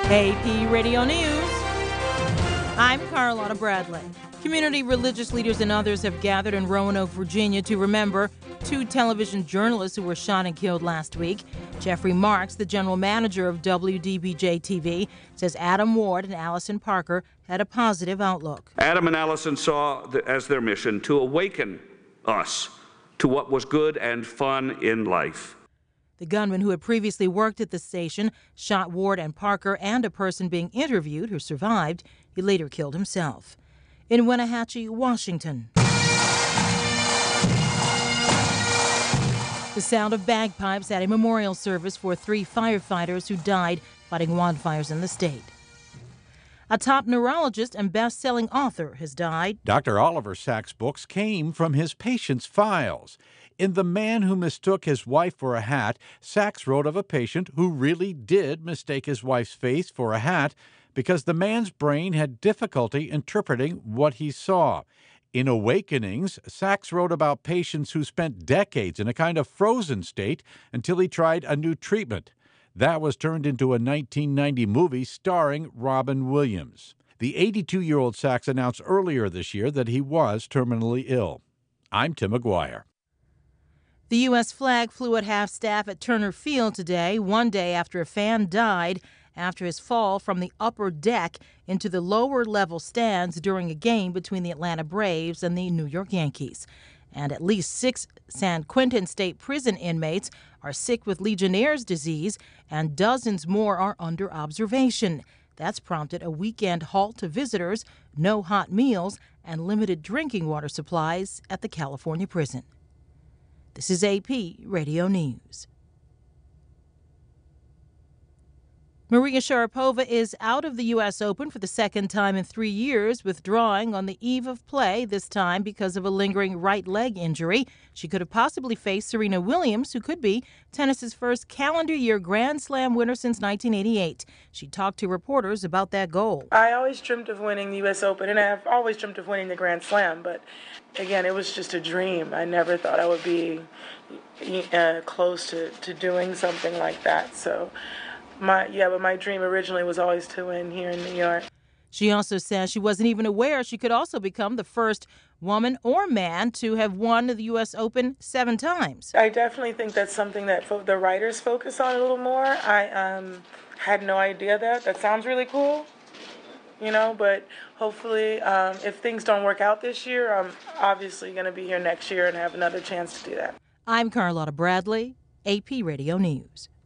AP Radio News. I'm Carlotta Bradley. Community religious leaders and others have gathered in Roanoke, Virginia to remember two television journalists who were shot and killed last week. Jeffrey Marks, the general manager of WDBJ-TV, says Adam Ward and Allison Parker had a positive outlook. Adam and Allison saw as their mission to awaken us to what was good and fun in life. The gunman who had previously worked at the station shot Ward and Parker and a person being interviewed who survived. He later killed himself. In Wenatchee, Washington. The sound of bagpipes at a memorial service for 3 firefighters who died fighting wildfires in the state. A top neurologist and best-selling author has died. Dr. Oliver Sacks' books came from his patients' files. In The Man Who Mistook His Wife for a Hat, Sacks wrote of a patient who really did mistake his wife's face for a hat because the man's brain had difficulty interpreting what he saw. In Awakenings, Sacks wrote about patients who spent decades in a kind of frozen state until he tried a new treatment. That was turned into a 1990 movie starring Robin Williams. The 82-year-old Sacks announced earlier this year that he was terminally ill. I'm Tim McGuire. The U.S. flag flew at half-staff at Turner Field today, one day after a fan died after his fall from the upper deck into the lower-level stands during a game between the Atlanta Braves and the New York Yankees. And at least 6 San Quentin State Prison inmates are sick with Legionnaire's disease, and dozens more are under observation. That's prompted a weekend halt to visitors, no hot meals, and limited drinking water supplies at the California prison. This is AP Radio News. Maria Sharapova is out of the U.S. Open for the second time in 3 years, withdrawing on the eve of play, this time because of a lingering right leg injury. She could have possibly faced Serena Williams, who could be tennis's first calendar year Grand Slam winner since 1988. She talked to reporters about that goal. I always dreamt of winning the U.S. Open, and I've always dreamt of winning the Grand Slam, but again, it was just a dream. I never thought I would be close to doing something like that, so... But my dream originally was always to win here in New York. She also says she wasn't even aware she could also become the first woman or man to have won the U.S. Open 7 times. I definitely think that's something that the writers focus on a little more. I had no idea that. That sounds really cool, but hopefully if things don't work out this year, I'm obviously going to be here next year and have another chance to do that. I'm Carlotta Bradley, AP Radio News.